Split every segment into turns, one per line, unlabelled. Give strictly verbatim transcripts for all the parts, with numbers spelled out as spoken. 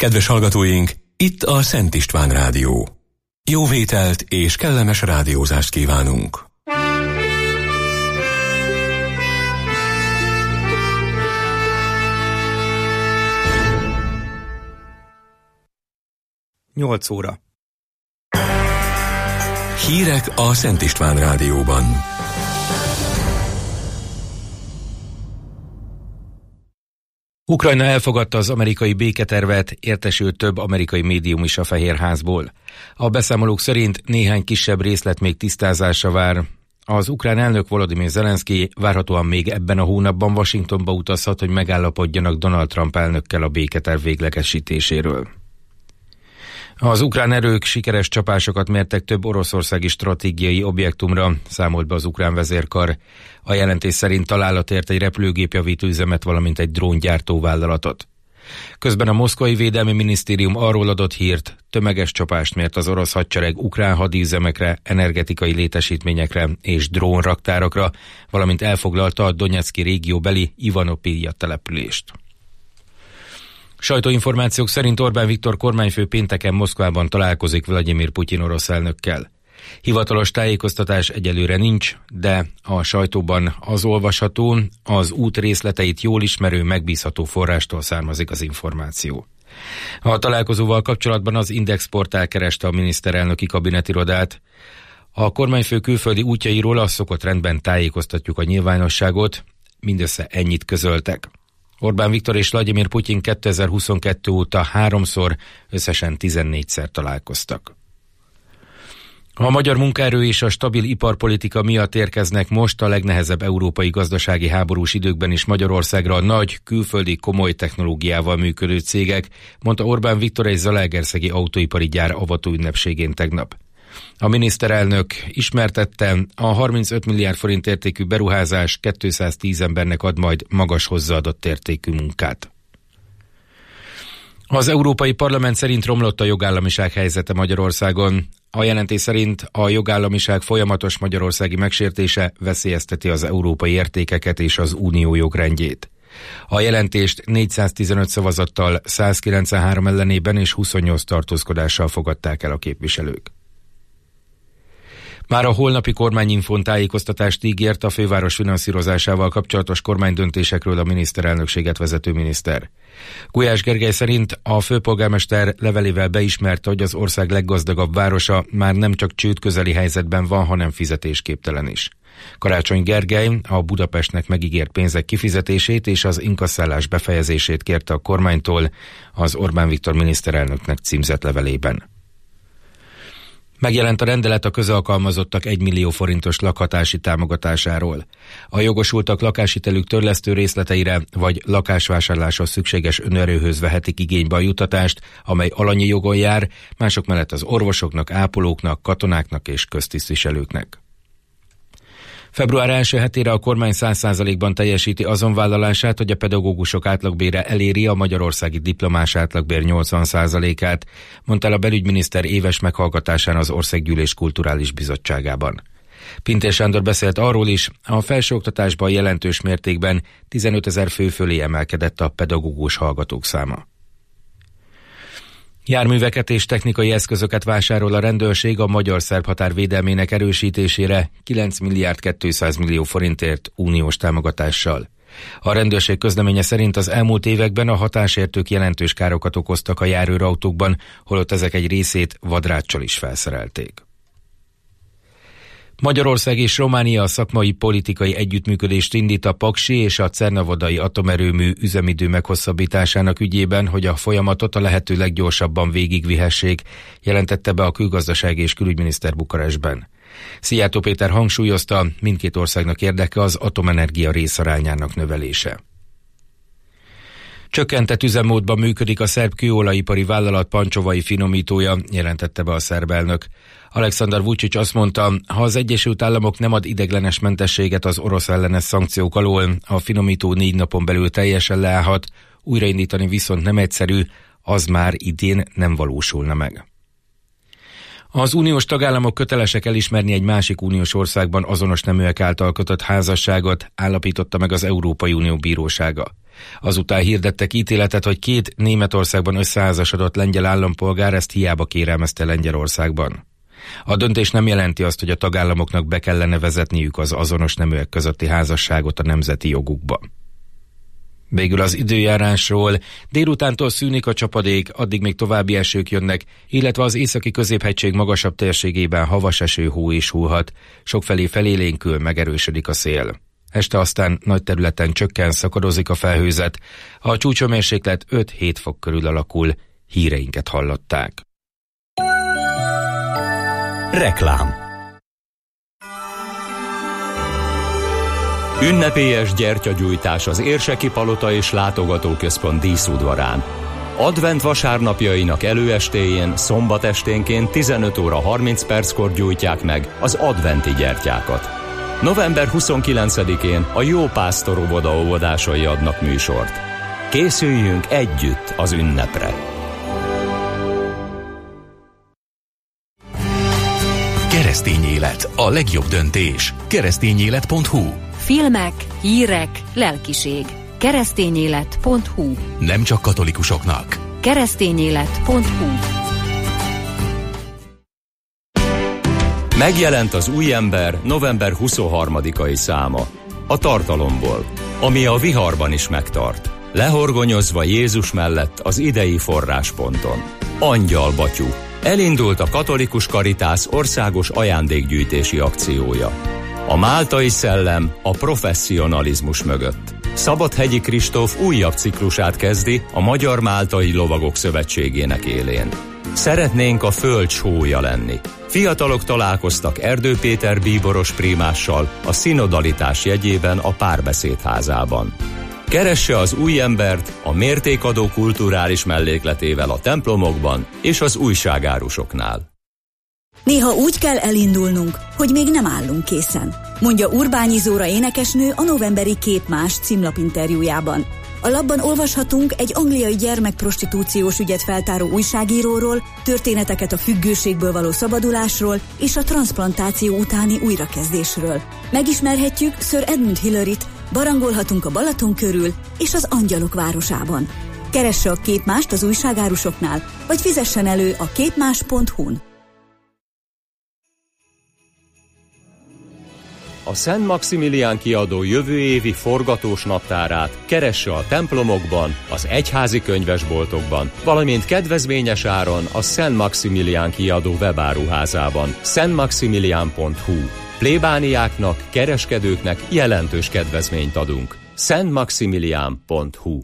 Kedves hallgatóink, itt a Szent István Rádió. Jó vételt és kellemes rádiózást kívánunk!
nyolc óra.
Hírek a Szent István Rádióban.
Ukrajna elfogadta az amerikai béketervet, értesült több amerikai médium is a Fehérházból. A beszámolók szerint néhány kisebb részlet még tisztázásra vár. Az ukrán elnök Volodymyr Zelenszky várhatóan még ebben a hónapban Washingtonba utazhat, hogy megállapodjanak Donald Trump elnökkel a béketerv véglegesítéséről. Az ukrán erők sikeres csapásokat mértek több oroszországi stratégiai objektumra, számolt be az ukrán vezérkar. A jelentés szerint találat ért egy repülőgépjavító üzemet, valamint egy dróngyártó vállalatot. Közben a moszkvai védelmi minisztérium arról adott hírt, tömeges csapást mért az orosz hadsereg ukrán hadüzemekre, energetikai létesítményekre és drónraktárokra, valamint elfoglalta a Donetszki régióbeli Ivanopilja települést. Sajtóinformációk szerint Orbán Viktor kormányfő pénteken Moszkvában találkozik Vladimir Putyin orosz elnökkel. Hivatalos tájékoztatás egyelőre nincs, de a sajtóban az olvasható, az út részleteit jól ismerő, megbízható forrástól származik az információ. A találkozóval kapcsolatban az Index portál kereste a miniszterelnöki kabinetirodát. A kormányfő külföldi útjairól a szokott rendben tájékoztatjuk a nyilvánosságot, mindössze ennyit közöltek. Orbán Viktor és Vladimir Putyin kétezer-huszonkettő óta háromszor, összesen tizennégyszer találkoztak. A magyar munkaerő és a stabil iparpolitika miatt érkeznek most a legnehezebb európai gazdasági háborús időkben is Magyarországra a nagy, külföldi komoly technológiával működő cégek, mondta Orbán Viktor egy zalaegerszegi autóipari gyár avató ünnepségén tegnap. A miniszterelnök ismertette, a harmincöt milliárd forint értékű beruházás kétszáztíz embernek ad majd magas hozzáadott értékű munkát. Az Európai Parlament szerint romlott a jogállamiság helyzete Magyarországon. A jelentés szerint a jogállamiság folyamatos magyarországi megsértése veszélyezteti az európai értékeket és az unió jogrendjét. A jelentést négyszáztizenöt szavazattal, százkilencvenhárom ellenében és huszonnyolc tartózkodással fogadták el a képviselők. Már a holnapi kormányinfón tájékoztatást ígért a főváros finanszírozásával kapcsolatos kormánydöntésekről a miniszterelnökséget vezető miniszter. Gulyás Gergely szerint a főpolgármester levelével beismerte, hogy az ország leggazdagabb városa már nem csak csődközeli helyzetben van, hanem fizetésképtelen is. Karácsony Gergely a Budapestnek megígért pénzek kifizetését és az inkasszálás befejezését kérte a kormánytól az Orbán Viktor miniszterelnöknek címzett levelében. Megjelent a rendelet a közalkalmazottak egymillió forintos lakhatási támogatásáról. A jogosultak lakáshitelük törlesztő részleteire vagy lakásvásárláshoz szükséges önerőhöz vehetik igénybe a juttatást, amely alanyi jogon jár, mások mellett az orvosoknak, ápolóknak, katonáknak és köztisztviselőknek. Február első hetére a kormány száz százalékban teljesíti azon vállalását, hogy a pedagógusok átlagbére eléri a magyarországi diplomás átlagbér nyolcvan százalékát, mondta el a belügyminiszter éves meghallgatásán az Országgyűlés Kulturális Bizottságában. Pintér Sándor beszélt arról is, a felsőoktatásban jelentős mértékben tizenötezer fő fölé emelkedett a pedagógus hallgatók száma. Járműveket és technikai eszközöket vásárol a rendőrség a magyar-szerb határ védelmének erősítésére kilenc milliárd kétszáz millió forintért uniós támogatással. A rendőrség közleménye szerint az elmúlt években a hatásértők jelentős károkat okoztak a járőrautókban, holott ezek egy részét vadráccsal is felszerelték. Magyarország és Románia szakmai politikai együttműködést indít a paksi és a Cernavodai atomerőmű üzemidő meghosszabbításának ügyében, hogy a folyamatot a lehető leggyorsabban végigvihessék, jelentette be a külgazdasági és külügyminiszter Bukarestben. Szijjártó Péter hangsúlyozta, mindkét országnak érdeke az atomenergia részarányának növelése. Csökkentett üzemmódban működik a szerb kőolajipari vállalat pancsovai finomítója, jelentette be a szerb elnök. Aleksandar Vučić azt mondta, ha az Egyesült Államok nem ad ideiglenes mentességet az orosz ellenes szankciók alól, a finomító négy napon belül teljesen leállhat, újraindítani viszont nem egyszerű, az már idén nem valósulna meg. Az uniós tagállamok kötelesek elismerni egy másik uniós országban azonos neműek által kötött házasságot, állapította meg az Európai Unió bírósága. Azután hirdettek ítéletet, hogy két Németországban összeházasodott lengyel állampolgár ezt hiába kérelmezte Lengyelországban. A döntés nem jelenti azt, hogy a tagállamoknak be kellene vezetniük az azonos neműek közötti házasságot a nemzeti jogukba. Végül az időjárásról: délutántól szűnik a csapadék, addig még további esők jönnek, illetve az északi középhegység magasabb térségében havas eső, hó is hullhat, sokfelé felélénkül, megerősödik a szél. Este aztán nagy területen csökken, szakadozik a felhőzet, a csúcsomérséklet öt-hét fok körül alakul. Híreinket hallották.
Reklám. Ünnepélyes gyertyagyújtás az Érseki Palota és Látogatóközpont díszudvarán. Advent vasárnapjainak előestéjén, szombat esténként tizenöt óra harminc perckor gyújtják meg az adventi gyertyákat. november huszonkilencedikén a Jó Pásztor óvoda óvodásai adnak műsort. Készüljünk együtt az ünnepre!
Keresztény élet, a legjobb döntés. keresztényélet pont hu.
Filmek, hírek, lelkiség. keresztényélet pont hu.
Nem csak katolikusoknak.
keresztényélet pont hu.
Megjelent az új ember november huszonharmadikai száma. A tartalomból, ami a viharban is megtart. Lehorgonyozva Jézus mellett az idei forrásponton. Angyal Batyú. Elindult a Katolikus Karitász országos ajándékgyűjtési akciója. A máltai szellem a professzionalizmus mögött. Szabadhegyi Kristóf újabb ciklusát kezdi a Magyar Máltai Lovagok Szövetségének élén. Szeretnénk a föld sója lenni. Fiatalok találkoztak Erdő Péter bíboros prímással a szinodalitás jegyében a Párbeszédházában. Keresse az új embert a mértékadó kulturális mellékletével a templomokban és az újságárusoknál.
Néha úgy kell elindulnunk, hogy még nem állunk készen, mondja Urbányi Zóra énekesnő a novemberi Képmás címlapinterjújában. A lapban olvashatunk egy angliai gyermekprostitúciós ügyet feltáró újságíróról, történeteket a függőségből való szabadulásról és a transzplantáció utáni újrakezdésről. Megismerhetjük Sir Edmund Hillaryt, barangolhatunk a Balaton körül és az Angyalok városában. Keresse a Képmást az újságárusoknál, vagy fizessen elő a képmás pont hu-n.
A Szent Maximilián kiadó jövő évi forgatós naptárát keresse a templomokban, az egyházi könyvesboltokban, valamint kedvezményes áron a Szent Maximilián kiadó webáruházában, szent maximilián pont hu. Plébániáknak, kereskedőknek jelentős kedvezményt adunk. szent maximilián pont hu.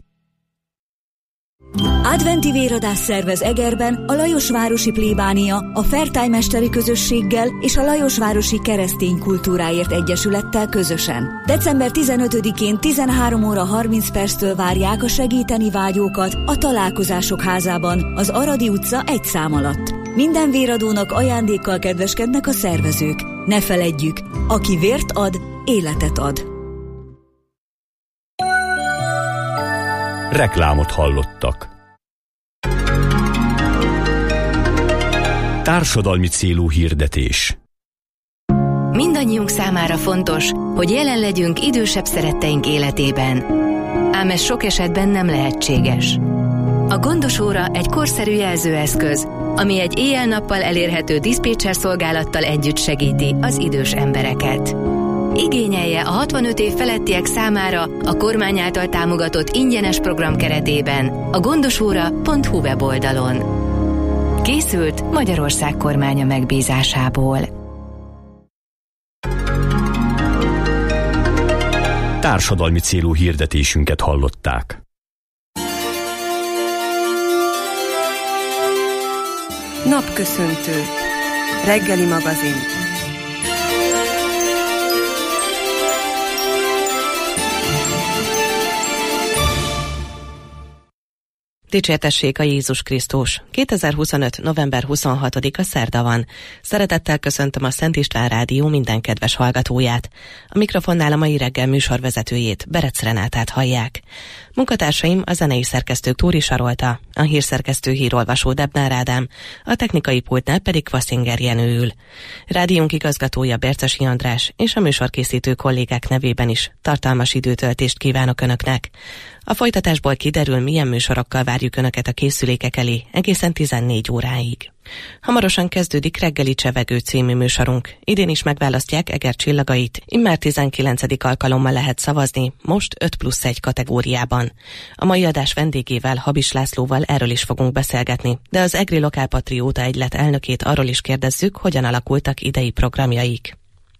Adventi véradás szervez Egerben a Lajosvárosi Plébánia, a Fertály-mesteri közösséggel és a Lajosvárosi Keresztény Kultúráért Egyesülettel közösen. december tizenötödikén tizenhárom óra harminc perctől várják a segíteni vágyókat a Találkozások házában, az Aradi utca egy szám alatt. Minden véradónak ajándékkal kedveskednek a szervezők. Ne feledjük, aki vért ad, életet ad.
Reklámot hallottak. Társadalmi célú hirdetés.
Mindannyiunk számára fontos, hogy jelen legyünk idősebb szeretteink életében. Ám ez sok esetben nem lehetséges. A gondos óra egy korszerű jelzőeszköz, ami egy éjjel-nappal elérhető diszpécser szolgálattal együtt segíti az idős embereket. Igényelje a hatvanöt év felettiek számára a kormány által támogatott ingyenes program keretében a gondosóra pont hu weboldalon. Készült Magyarország kormánya megbízásából.
Társadalmi célú hirdetésünket hallották.
Napköszöntő. Reggeli magazin.
Dicsértessék a Jézus Krisztus! kétezer-huszonöt. november huszonhatodika szerda van. Szeretettel köszöntöm a Szent István Rádió minden kedves hallgatóját. A mikrofonnál a mai reggel műsorvezetőjét, Berec Renátát hallják. Munkatársaim a zenei szerkesztők Túri Sarolta, a hírszerkesztő hírolvasó Debnár Ádám, a technikai pultnál pedig Kvaszinger Jenő ül. Rádiónk igazgatója Bercesi András és a műsorkészítő kollégák nevében is tartalmas időtöltést kívánok Önöknek. A folytatásból kiderül, milyen műsorokkal várjuk Önöket a készülékek elé egészen tizennégy óráig. Hamarosan kezdődik Reggeli Csevegő című műsorunk. Idén is megválasztják Eger csillagait. Immár tizenkilencedik alkalommal lehet szavazni, most öt plusz egy kategóriában. A mai adás vendégével, Habis Lászlóval erről is fogunk beszélgetni, de az Egri Lokálpatrióta Egylet elnökét arról is kérdezzük, hogyan alakultak idei programjaik.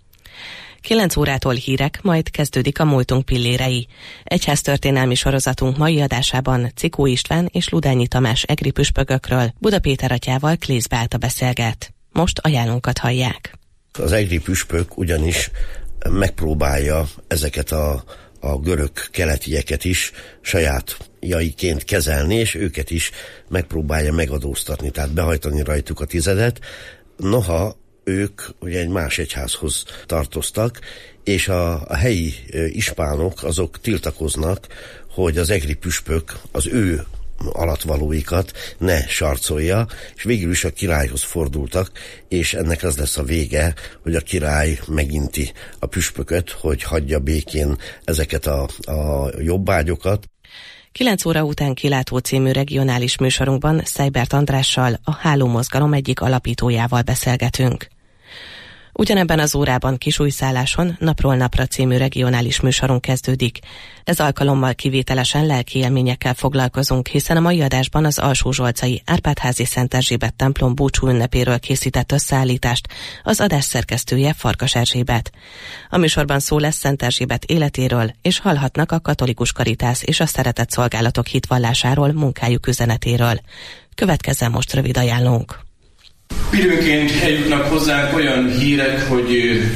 kilenc órától hírek, majd kezdődik a Múltunk pillérei. Egyháztörténelmi sorozatunk mai adásában Cikó István és Ludányi Tamás egri püspökökről Buda Péter atyával Klész Beáta beszélget. Most ajánlónkat hallják.
Az egri püspök ugyanis megpróbálja ezeket a, a görög keletieket is sajátjaiként kezelni, és őket is megpróbálja megadóztatni, tehát behajtani rajtuk a tizedet. Noha ők ugye egy más egyházhoz tartoztak, és a, a helyi ispánok azok tiltakoznak, hogy az egri püspök az ő alatvalóikat ne sarcolja, és végül is a királyhoz fordultak, és ennek az lesz a vége, hogy a király meginti a püspököt, hogy hagyja békén ezeket a, a jobbágyokat.
kilenc óra után Kilátó című regionális műsorunkban Szejbert Andrással, a Hálómozgalom egyik alapítójával beszélgetünk. Ugyanebben az órában Kisújszálláson Napról Napra című regionális műsorunk kezdődik. Ez alkalommal kivételesen lelki élményekkel foglalkozunk, hiszen a mai adásban az Alsózsolcai Árpád-házi Szent Erzsébet templom búcsú ünnepéről készített összeállítást az adás szerkesztője Farkas Erzsébet. A műsorban szó lesz Szent Erzsébet életéről, és hallhatnak a katolikus karitász és a szeretett szolgálatok hitvallásáról, munkájuk üzenetéről. Következzen most rövid ajánlónk.
Időnként eljutnak hozzánk olyan hírek, hogy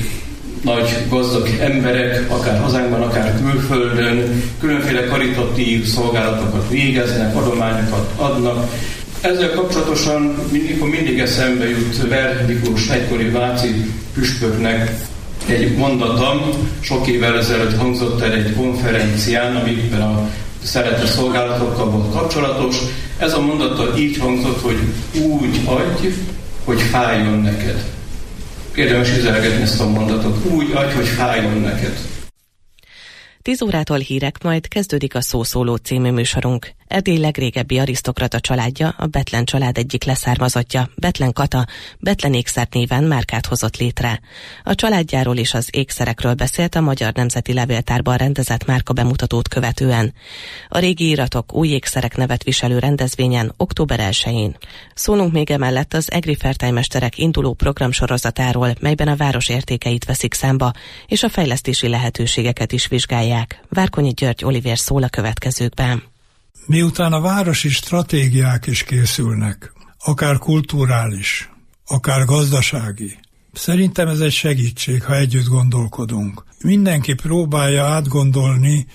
nagy gazdag emberek, akár hazánkban, akár külföldön különféle karitatív szolgálatokat végeznek, adományokat adnak. Ezzel kapcsolatosan mindig, mindig eszembe jut Verh Miklós egykori váci püspöknek egy mondatom, sok évvel ezelőtt hangzott el egy konferencián, amikben a szeretett szolgálatokkal volt kapcsolatos. Ez a mondata így hangzott, hogy úgy adj, hogy fájjon neked. Érdemes üzelgetni ezt a mondatot. Úgy adj, hogy fájjon neked.
tíz órától hírek, majd kezdődik a Szószóló című műsorunk. Erdély legrégebbi arisztokrata családja, a Bethlen család egyik leszármazottja, Bethlen Kata, Bethlen Ékszert néven márkát hozott létre. A családjáról és az ékszerekről beszélt a Magyar Nemzeti Levéltárban rendezett márka bemutatót követően. A régi iratok új ékszerek nevet viselő rendezvényen október elsején. Szólunk még emellett az egri fertőmesterek induló programsorozatáról, melyben a város értékeit veszik számba, és a fejlesztési lehetőségeket is vizsgálják. Várkonyi György Olivér szól a következőkben.
Miután a városi stratégiák is készülnek, akár kulturális, akár gazdasági, szerintem ez egy segítség, ha együtt gondolkodunk. Mindenki próbálja átgondolni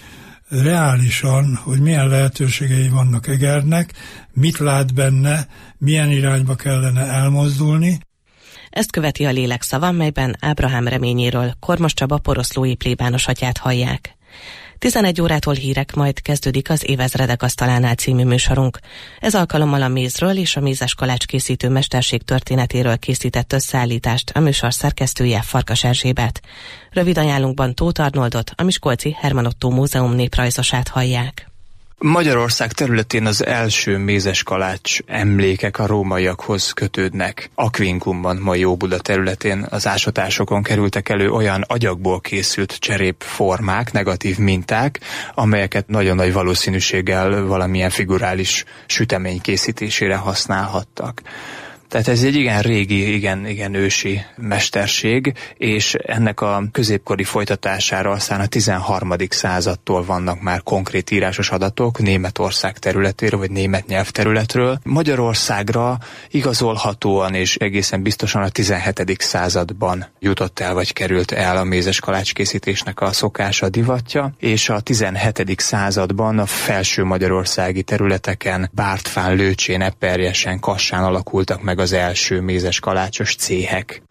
reálisan, hogy milyen lehetőségei vannak Egernek, mit lát benne, milyen irányba kellene elmozdulni.
Ezt követi a lélek szava, melyben Ábrahám reményéről Kormos Csaba poroszlói plébános atyát hallják. tizenegy órától hírek, majd kezdődik az Évezredek asztalánál című műsorunk. Ez alkalommal a mézről és a mézes kalács készítő mesterség történetéről készített összeállítást a műsor szerkesztője Farkas Erzsébet. Rövid ajánlunkban Tóth Arnoldot, a Miskolci Herman Ottó Múzeum néprajzosát hallják.
Magyarország területén az első mézes kalács emlékek a rómaiakhoz kötődnek. Aquincumban, mai Óbuda területén az ásatásokon kerültek elő olyan agyagból készült cserépformák, negatív minták, amelyeket nagyon nagy valószínűséggel valamilyen figurális sütemény készítésére használhattak. Tehát ez egy igen régi, igen, igen ősi mesterség, és ennek a középkori folytatására aztán a tizenharmadik századtól vannak már konkrét írásos adatok Németország területéről, vagy német nyelvterületről. Magyarországra igazolhatóan és egészen biztosan a tizenhetedik században jutott el, vagy került el a mézes kalácskészítésnek a szokása, divatja, és a tizenhetedik században a felső magyarországi területeken Bártfán, Lőcsén, Eperjesen, Kassán alakultak meg az első mézes kalácsos céhek.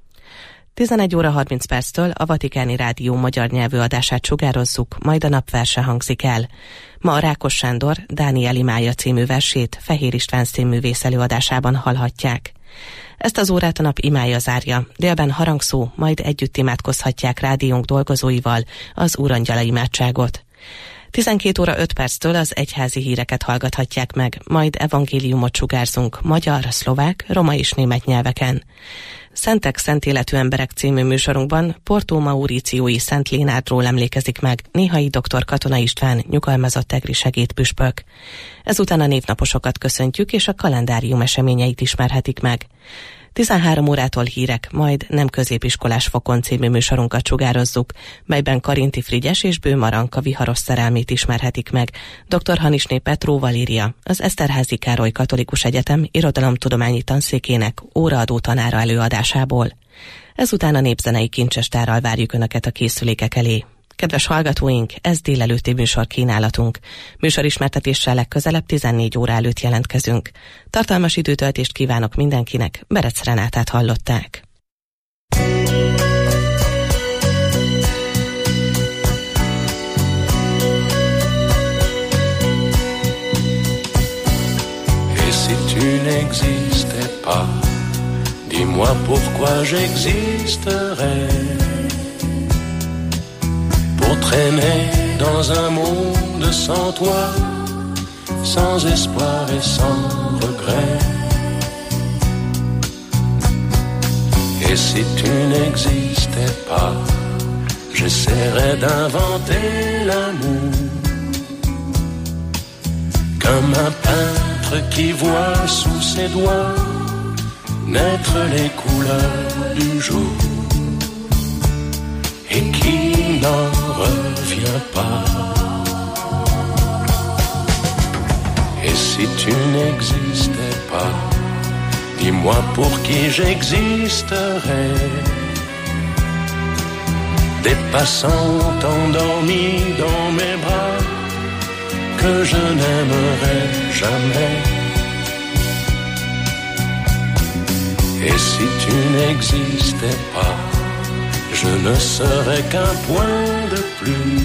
tizenegy óra harminc perctől a Vatikáni Rádió magyar nyelvű adását sugározzuk, majd a napverse hangzik el. Ma a Rákos Sándor Dániel imája című versét Fehér István színművész előadásában hallhatják. Ezt az órát a nap imája zárja, délben harangszó, majd együtt imádkozhatják rádiónk dolgozóival az Úrangyala imádságot. tizenkét óra öt perctől az egyházi híreket hallgathatják meg, majd evangéliumot sugárzunk magyar, szlovák, roma és német nyelveken. Szentek, szent életű emberek című műsorunkban Porto Mauriciói Szent Lénárdról emlékezik meg Néhai doktor Katona István, nyugalmazott egri segédpüspök. Ezután a névnaposokat köszöntjük, és a kalendárium eseményeit ismerhetik meg. tizenhárom órától hírek, majd Nem középiskolás fokon című műsorunkat sugározzuk, melyben Karinti Frigyes és Bő Maranka viharos szerelmét ismerhetik meg dr. Hanisné Petró Valéria, az Eszterházy Károly Katolikus Egyetem irodalomtudományi tanszékének óraadó tanára előadásából. Ezután a népzenei kincsestárral várjuk Önöket a készülékek elé. Kedves hallgatóink, ez délelőtti műsor kínálatunk. Műsorismertetéssel legközelebb tizennégy óra előtt jelentkezünk. Tartalmas időtöltést kívánok mindenkinek, Berec Renátát hallották.
Et si tu n'existais pas, dis-moi pourquoi j'existerais. Pour traîner dans un monde sans toi, sans espoir et sans regret. Et si tu n'existais pas, j'essaierais d'inventer l'amour, comme un peintre qui voit sous ses doigts naître les couleurs du jour et qui n'en revient pas. Et si tu n'existais pas, dis-moi pour qui j'existerais. Des passants endormis dans mes bras que je n'aimerais jamais. Et si tu n'existais pas, je ne serais qu'un point de plus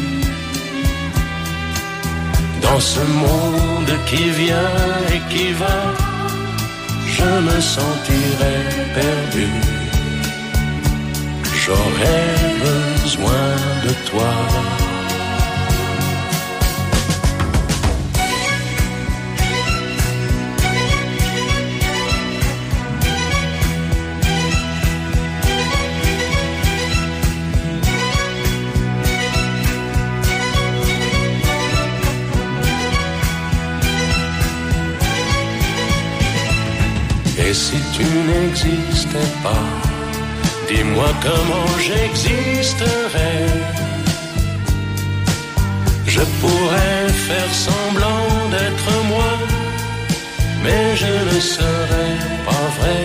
dans ce monde qui vient et qui va. Je me sentirais perdu. J'aurais besoin de toi. Et si tu n'existais pas, dis-moi comment j'existerais. Je pourrais faire semblant d'être moi, mais je ne serais pas vrai.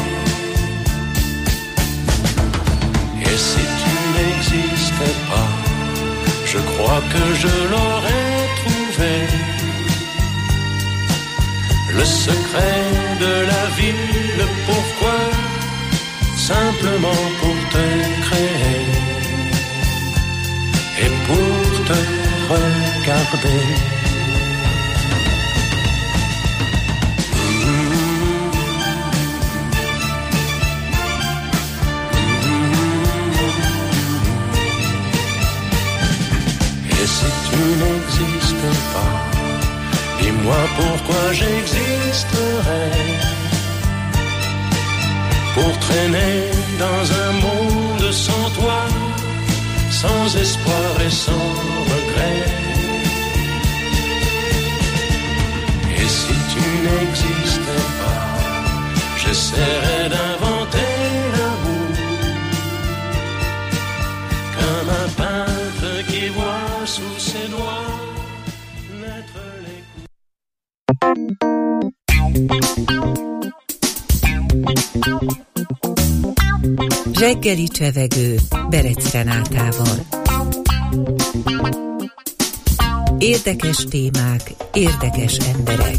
Et si tu n'existais pas, je crois que je l'aurais trouvé. Le secret de la vie, le pourquoi, simplement pour te créer et pour te regarder. Et si tu n'existais pas, dis-moi pourquoi j'existerais. Pour traîner dans un monde sans toi, sans espoir et sans regret. Et si tu n'existais pas, j'essaierais d'inventer l'amour, comme un peintre qui voit sous ses doigts naître les
Reggeli csevegő Berec Renátával. Érdekes témák, érdekes emberek.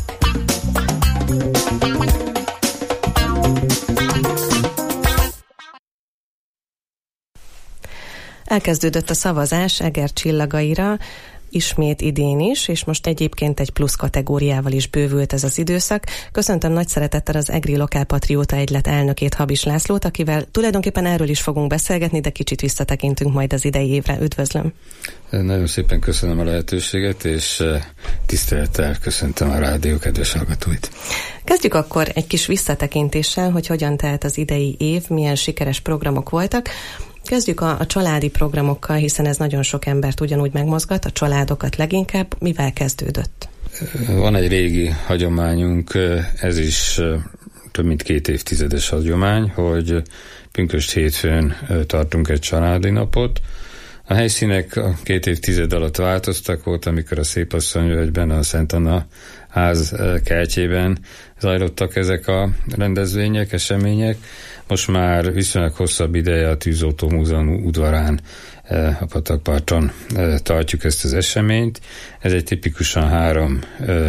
Elkezdődött a szavazás Eger csillagaira. ismét idén is, és most egyébként egy plusz kategóriával is bővült ez az időszak. Köszöntöm nagy szeretettel az EGRI Lokálpatrióta Egylet elnökét, Habis Lászlót, akivel tulajdonképpen erről is fogunk beszélgetni, de kicsit visszatekintünk majd az idei évre. Üdvözlöm!
Nagyon szépen köszönöm a lehetőséget, és tisztelettel köszöntöm a rádió kedves hallgatóit.
Kezdjük akkor egy kis visszatekintéssel, hogy hogyan telt az idei év, milyen sikeres programok voltak. Kezdjük a, a családi programokkal, hiszen ez nagyon sok embert ugyanúgy megmozgat, a családokat leginkább. Mivel kezdődött?
Van egy régi hagyományunk, ez is több mint két évtizedes hagyomány, hogy pünkösd hétfőn tartunk egy családi napot. A helyszínek a két évtized alatt változtak, volt, amikor a Szépasszonyvölgyben, a Szent Anna ház kertjében zajlottak ezek a rendezvények, események. Most már viszonylag hosszabb ideje a Tűzoltó Múzeum udvarán a patakparton tartjuk ezt az eseményt. Ez egy tipikusan három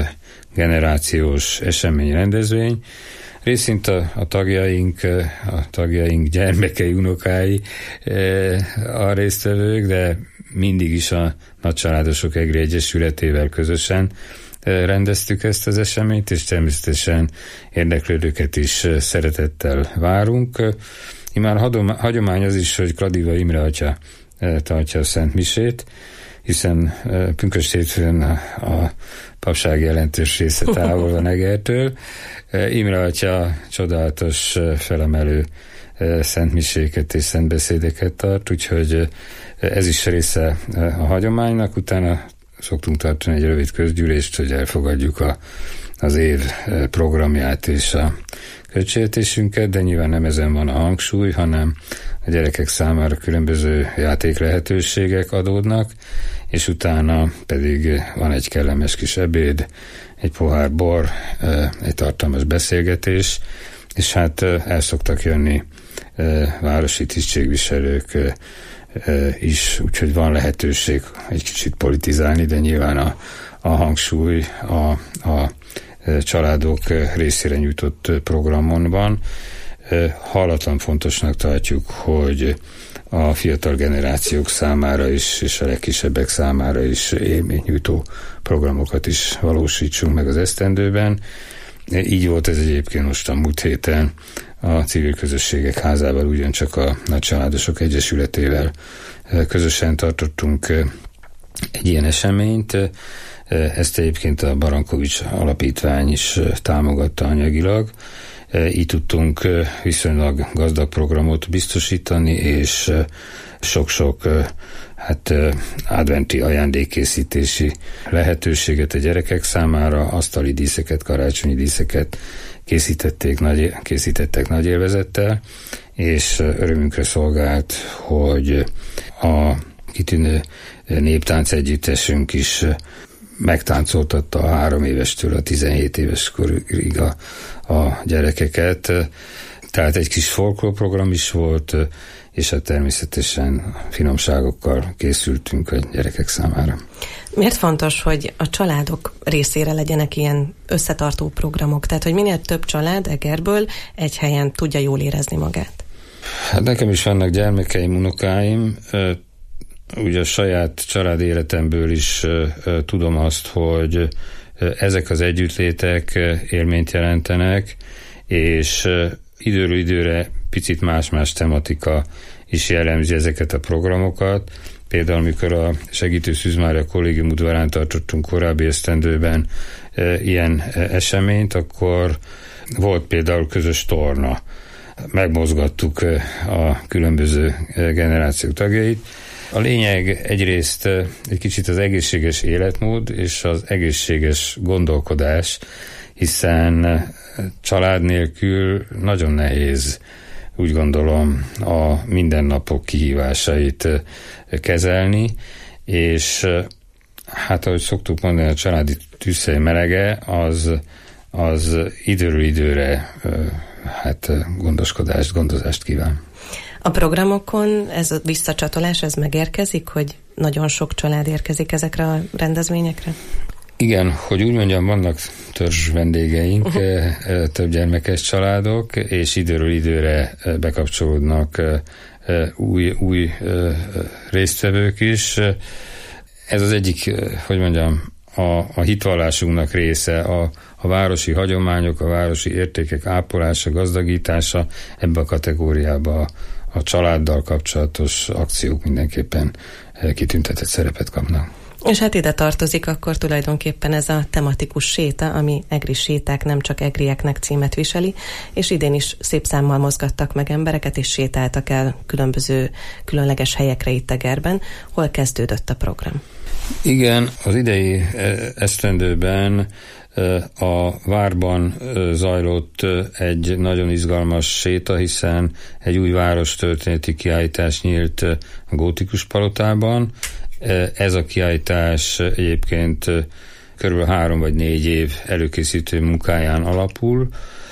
generációs esemény, rendezvény. Részint a, a tagjaink, a tagjaink gyermekei, unokái a résztvevők, de mindig is a Nagycsaládosok EGRI Egyesületével közösen rendeztük ezt az eseményt, és természetesen érdeklődőket is szeretettel várunk. Immár hagyomány az is, hogy Kladiva Imre atya tartja a Szent Misét, hiszen pünkösd hétfőn a, a papság jelentős része távol van Egertől. Imre atya csodálatos, felemelő Szent Miséket és szentbeszédeket tart, úgyhogy ez is része a hagyománynak. Utána szoktunk tartani egy rövid közgyűlést, hogy elfogadjuk a, az év programját és a költségvetésünket, de nyilván nem ezen van a hangsúly, hanem a gyerekek számára különböző játék lehetőségek adódnak, és utána pedig van egy kellemes kis ebéd, egy pohár bor, egy tartalmas beszélgetés, és hát el szoktak jönni városi tisztségviselők is, úgyhogy van lehetőség egy kicsit politizálni, de nyilván a, a hangsúly a, a családok részére nyújtott programon van. Hallatlan fontosnak tartjuk, hogy a fiatal generációk számára is, és a legkisebbek számára is élménynyújtó programokat is valósítsunk meg az esztendőben. Így volt ez egyébként most a múlt héten a Civil Közösségek Házával, ugyancsak a Nagycsaládosok Egyesületével közösen tartottunk egy ilyen eseményt. Ezt egyébként a Barankovics Alapítvány is támogatta anyagilag. Így tudtunk viszonylag gazdag programot biztosítani, és sok-sok hát adventi ajándékkészítési lehetőséget a gyerekek számára, asztali díszeket, karácsonyi díszeket készítették nagy, készítettek nagy élvezettel, és örömünkre szolgált, hogy a kitűnő néptánc együttesünk is megtáncoltatta a három évestől a tizenhét éves korig a, a gyerekeket. Tehát egy kis folklórprogram is volt, és hát természetesen finomságokkal készültünk a gyerekek számára.
Miért fontos, hogy a családok részére legyenek ilyen összetartó programok? Tehát, hogy minél több család Egerből egy helyen tudja jól érezni magát?
Hát nekem is vannak gyermekeim, unokáim. Ugye a saját család életemből is tudom azt, hogy ezek az együttlétek élményt jelentenek, és időről időre picit más-más tematika is jellemzi ezeket a programokat. Például, amikor a Segítő Szűz Mária Kollégium udvarán tartottunk korábbi esztendőben e, ilyen eseményt, akkor volt például közös torna. Megmozgattuk a különböző generációk tagjait. A lényeg egyrészt egy kicsit az egészséges életmód és az egészséges gondolkodás, hiszen család nélkül nagyon nehéz, úgy gondolom, a mindennapok kihívásait kezelni, és hát ahogy szoktuk mondani, a családi tűzhely melege az, az időről időre hát gondoskodást, gondozást kíván.
A programokon ez a visszacsatolás, ez megérkezik, hogy nagyon sok család érkezik ezekre a rendezvényekre?
Igen, hogy úgy mondjam, vannak törzs vendégeink, uh-huh. több gyermekes családok, és időről időre bekapcsolódnak új, új résztvevők is. ez az egyik, hogy mondjam, a, a hitvallásunknak része, a, a városi hagyományok, a városi értékek ápolása, gazdagítása, ebbe a kategóriába a, a családdal kapcsolatos akciók mindenképpen kitüntetett szerepet kapnak.
És hát ide tartozik akkor tulajdonképpen ez a tematikus séta, ami Egri séták, nem csak egrieknek címet viseli, és idén is szép számmal mozgattak meg embereket, és sétáltak el különböző különleges helyekre itt Egerben. Hol kezdődött a program?
Igen, az idei esztendőben a várban zajlott egy nagyon izgalmas séta, hiszen egy új várostörténeti kiállítás nyílt a Gótikus palotában. Ez a kiállítás egyébként körülbelül három vagy négy év előkészítő munkáján alapul,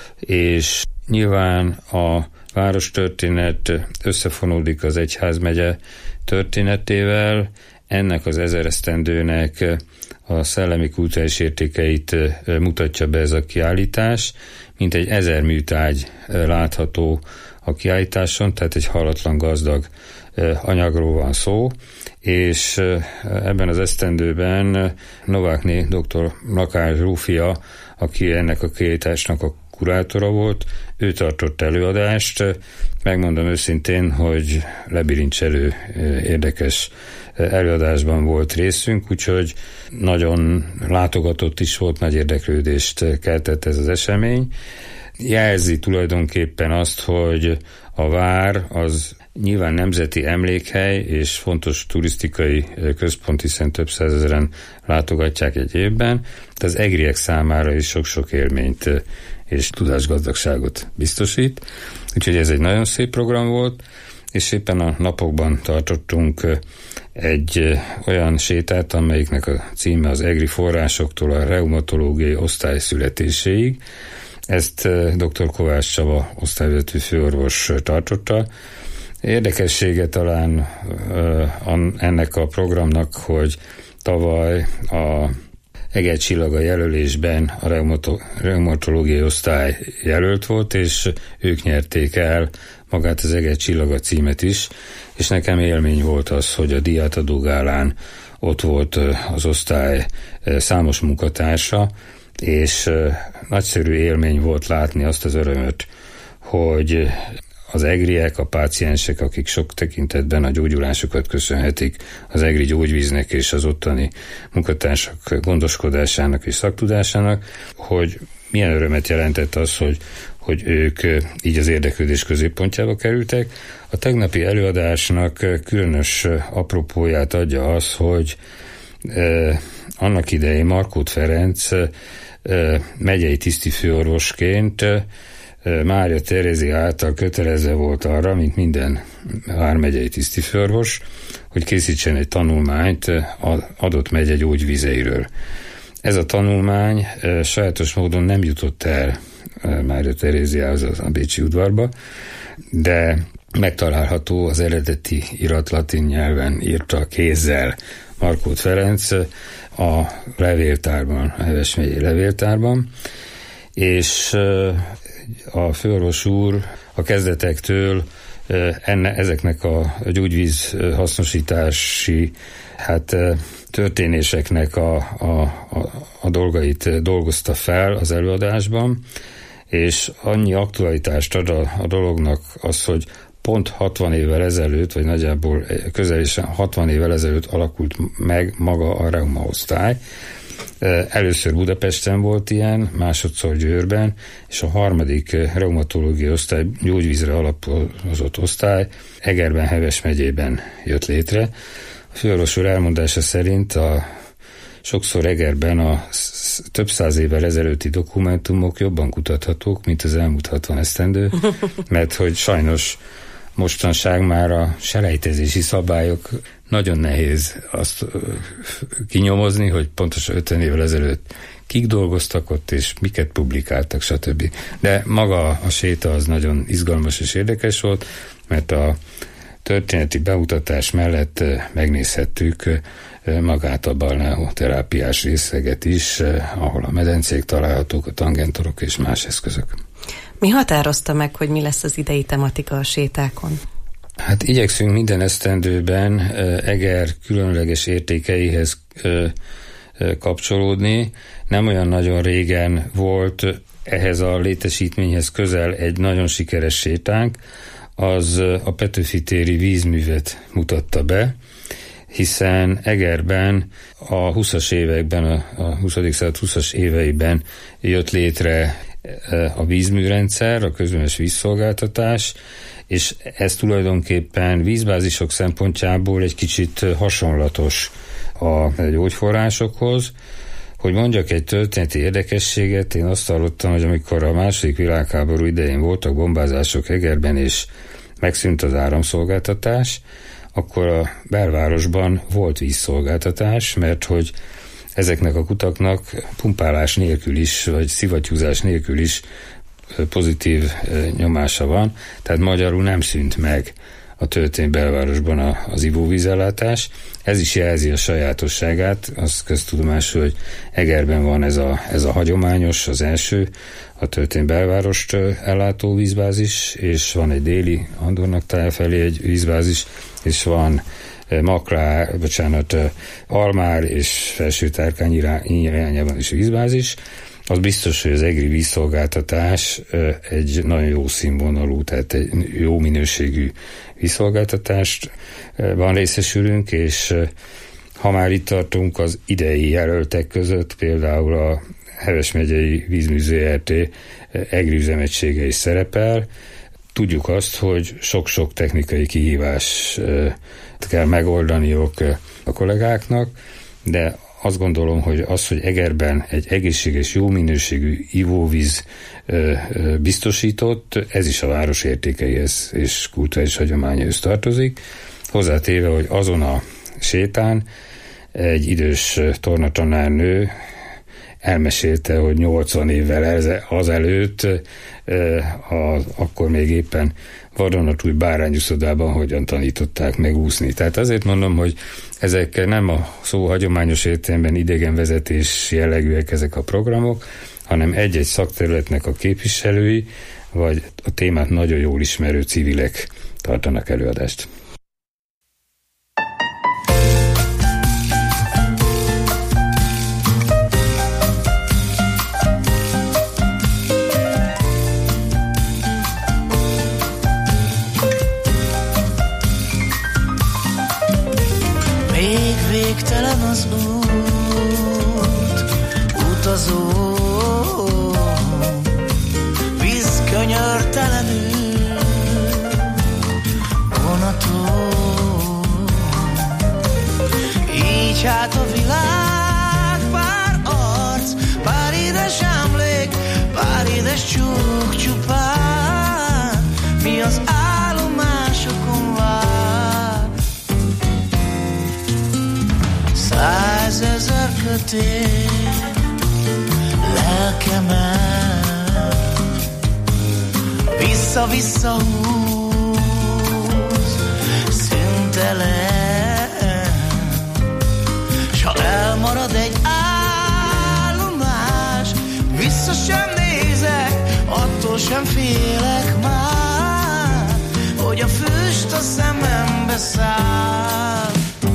és nyilván a várostörténet összefonódik az egyházmegye történetével, ennek az ezeresztendőnek a szellemi kulturális értékeit mutatja be ez a kiállítás, mint egy ezer műtárgy látható a kiállításon, tehát egy hallatlan gazdag anyagról van szó, és ebben az esztendőben Novákné dr. Lakár Zsófia, aki ennek a kiállításnak a kurátora volt, ő tartott előadást. Megmondom őszintén, hogy lebilincselő érdekes előadásban volt részünk, úgyhogy nagyon látogatott is volt, nagy érdeklődést keltett ez az esemény. Jelzi tulajdonképpen azt, hogy a vár az nyilván nemzeti emlékhely és fontos turisztikai központ, hiszen több százezeren látogatják egy évben, de az egriek számára is sok-sok élményt és tudásgazdagságot biztosít. Úgyhogy ez egy nagyon szép program volt, és éppen a napokban tartottunk egy olyan sétát, amelyiknek a címe az egri forrásoktól a reumatológiai osztály születéséig. Ezt dr. Kovács Csaba osztályvezető főorvos tartotta. Érdekessége talán ennek a programnak, hogy tavaly a Eger csillaga jelölésben a reumatológiai osztály jelölt volt, és ők nyerték el magát az Eger csillaga címet is, és nekem élmény volt az, hogy a díjátadó gálán ott volt az osztály számos munkatársa, és nagyszerű élmény volt látni azt az örömöt, hogy az egriek, a páciensek, akik sok tekintetben a gyógyulásukat köszönhetik az egri gyógyvíznek és az ottani munkatársak gondoskodásának és szaktudásának, hogy milyen örömet jelentett az, hogy, hogy ők így az érdeklődés középpontjába kerültek. A tegnapi előadásnak különös apropóját adja az, hogy eh, annak idején Markót Ferenc eh, megyei tisztifőorvosként eh, Mária Terézia által kötelezve volt arra, mint minden vármegyei tisztifőorvos, hogy készítsen egy tanulmányt adott megye gyógyvizeiről. Ez a tanulmány sajátos módon nem jutott el Mária Teréziához a bécsi udvarba, de megtalálható az eredeti irat latin nyelven írta kézzel Markót Ferenc a levéltárban, a Heves megyei levéltárban, és a főorvos úr a kezdetektől enne, ezeknek a gyógyvíz hasznosítási hát, történéseknek a, a, a, a dolgait dolgozta fel az előadásban, és annyi aktualitást ad a, a dolognak az, hogy pont hatvan évvel ezelőtt, vagy nagyjából közelesen hatvan évvel ezelőtt alakult meg maga a reumaosztály. Először Budapesten volt ilyen, másodszor Győrben, és a harmadik reumatológiai osztály, gyógyvízre alapozott osztály Egerben, Heves megyében jött létre. A főorvos úr elmondása szerint a sokszor Egerben a több száz évvel ezelőtti dokumentumok jobban kutathatók, mint az elmúlt hatvan esztendő, mert hogy sajnos mostanság már a selejtezési szabályok nagyon nehéz azt kinyomozni, hogy pontosan ötven évvel ezelőtt kik dolgoztak ott, és miket publikáltak, stb. De maga a séta az nagyon izgalmas és érdekes volt, mert a történeti bemutatás mellett megnézhettük magát a balneoterápiás részleget is, ahol a medencék találhatók, a tangentorok és más eszközök.
Mi határozta meg, hogy mi lesz az idei tematika a sétákon?
Hát igyekszünk minden esztendőben Eger különleges értékeihez kapcsolódni. Nem olyan nagyon régen volt ehhez a létesítményhez közel egy nagyon sikeres sétánk, az a Petőfi téri vízművet mutatta be, hiszen Egerben a huszas években, a huszadik század huszas éveiben jött létre a vízműrendszer, a közműves vízszolgáltatás, és ez tulajdonképpen vízbázisok szempontjából egy kicsit hasonlatos a gyógyforrásokhoz. Hogy mondjak egy történeti érdekességet, én azt hallottam, hogy amikor a második világháború idején voltak bombázások Egerben, és megszűnt az áramszolgáltatás, akkor a belvárosban volt vízszolgáltatás, mert hogy ezeknek a kutaknak pumpálás nélkül is, vagy szivattyúzás nélkül is pozitív nyomása van, tehát magyarul nem szűnt meg a történt belvárosban az ivóvízellátás. Ez is jelzi a sajátosságát, az köztudomású, hogy Egerben van ez a, ez a hagyományos, az első, a történt belvárost ellátó vízbázis, és van egy déli Andornak tája felé egy vízbázis, és van Maklár, bocsánat, Almár és Felső-Tárkány irányában is vízbázis. Az biztos, hogy az egri vízszolgáltatás egy nagyon jó színvonalú, tehát egy jó minőségű vízszolgáltatást van részesülünk, és ha már itt tartunk az idei jelöltek között, például a Heves megyei Vízmű zé er té egri üzemegysége is szerepel. Tudjuk azt, hogy sok-sok technikai kihívás kell megoldaniuk a kollégáknak, de azt gondolom, hogy az, hogy Egerben egy egészséges, jó minőségű ivóvíz ö, ö, biztosított, ez is a város értékeihez és kulturális hagyományaihoz tartozik. Hozzátéve, hogy azon a sétán egy idős tornatanárnő elmesélte, hogy nyolcvan évvel azelőtt, az, akkor még éppen vadonatúj bárányuszodában hogyan tanították meg úszni. Tehát azért mondom, hogy ezek nem a szó hagyományos értelemben idegenvezetés jellegűek ezek a programok, hanem egy-egy szakterületnek a képviselői, vagy a témát nagyon jól ismerő civilek tartanak előadást.
Végtelen az út, utazó, víz könyörtelenül, vonató. Így hát a világ pár arc, pár édes emlék, pár édes csúk csupán, mi az állomásokon vár. Százezer kötél lelkemen vissza-vissza húz szüntelen, s ha elmarad egy állomás, vissza sem nézek, attól sem félek már, hogy a füst a szemembe száll.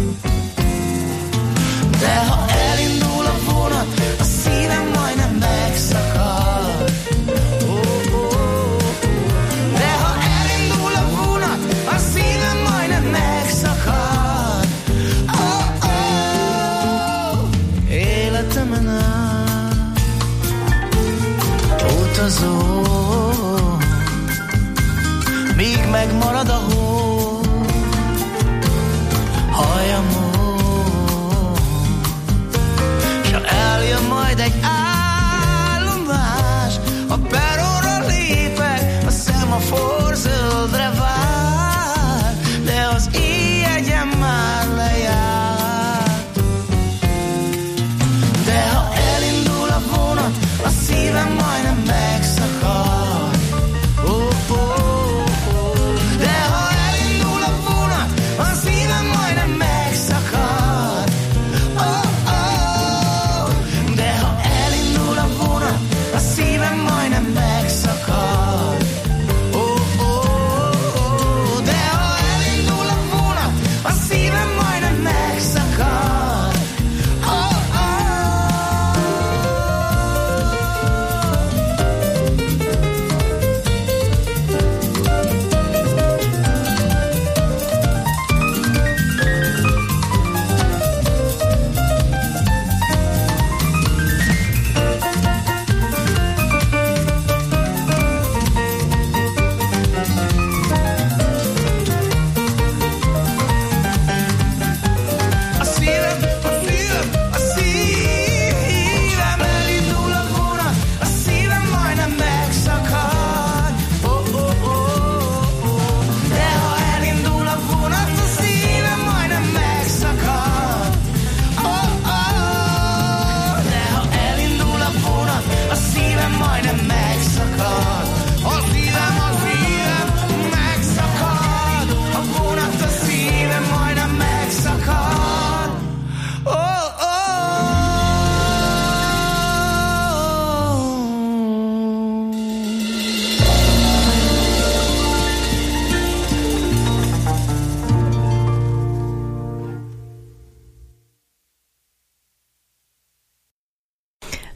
De ha elindul a vonat, a szívem majdnem megszakad. Oh, oh, oh. De ha elindul a vonat, a szívem majdnem megszakad. Oh, oh. Életemen át utazó, míg megmarad a hó hajamon. Eljön majd egy állomás, a peronra lépek, a szemafor zöldre vár, de az éjjegyem már lejárt. De ha elindul a vonat, a szívem majdnem megszakad. Oh, oh, oh. De ha elindul a vonat, a szívem majdnem megszakad. Oh, oh. De ha elindul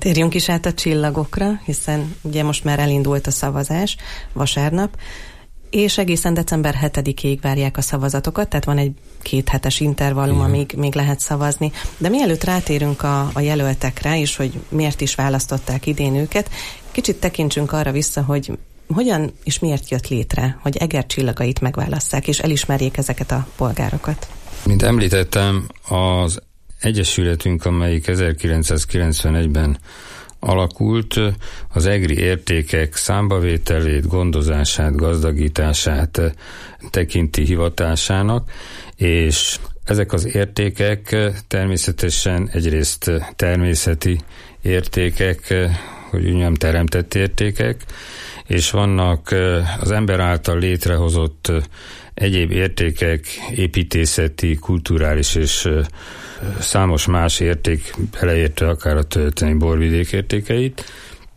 Térjünk is át a csillagokra, hiszen ugye most már elindult a szavazás vasárnap, és egészen december hetedikéig várják a szavazatokat, tehát van egy két hetes intervallum, amíg még lehet szavazni. De mielőtt rátérünk a, a jelöltekre, és hogy miért is választották idén őket, kicsit tekintsünk arra vissza, hogy hogyan és miért jött létre, hogy Eger csillagait megválasszák, és elismerjék ezeket a polgárokat.
Mint említettem, az egyesületünk, amelyik ezerkilencszázkilencvenegyben alakult, az egri értékek számbavételét, gondozását, gazdagítását tekinti hivatásának, és ezek az értékek természetesen egyrészt természeti értékek, hogy úgy mondjam, teremtett értékek, és vannak az ember által létrehozott egyéb értékek, építészeti, kulturális és számos más érték, beleértve akár a történelmi borvidék értékeit,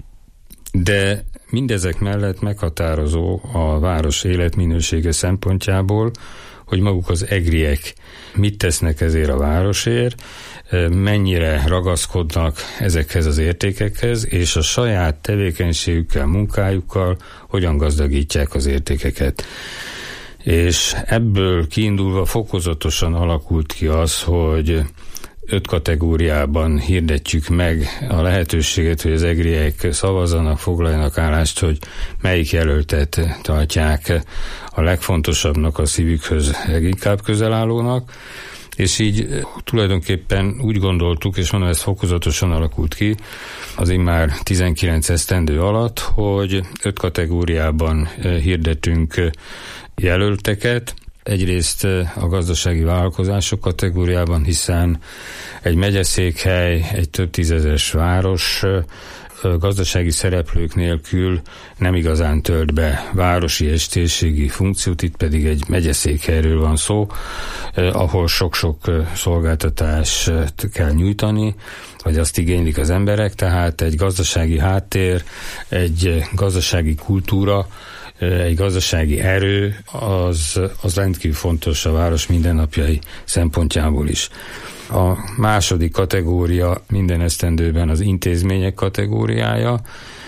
de mindezek mellett meghatározó a város életminősége szempontjából, hogy maguk az egriek mit tesznek ezért a városért, mennyire ragaszkodnak ezekhez az értékekhez, és a saját tevékenységükkel, munkájukkal hogyan gazdagítják az értékeket. És ebből kiindulva fokozatosan alakult ki az, hogy öt kategóriában hirdetjük meg a lehetőséget, hogy az egriek szavazzanak, foglaljanak állást, hogy melyik jelöltet tartják a legfontosabbnak, a szívükhöz leginkább közel állónak, és így tulajdonképpen úgy gondoltuk, és mondom, ez fokozatosan alakult ki, az immár tizenkilenc esztendő alatt, hogy öt kategóriában hirdetünk jelölteket. Egyrészt a gazdasági vállalkozások kategóriában, hiszen egy megyeszékhely, egy több tízezeres város gazdasági szereplők nélkül nem igazán tölt be városi és térségi funkciót, itt pedig egy megyeszékhelyről van szó, ahol sok-sok szolgáltatást kell nyújtani, vagy azt igénylik az emberek, tehát egy gazdasági háttér, egy gazdasági kultúra, egy gazdasági erő, az, az rendkívül fontos a város mindennapjai szempontjából is. A második kategória minden esztendőben az intézmények kategóriája.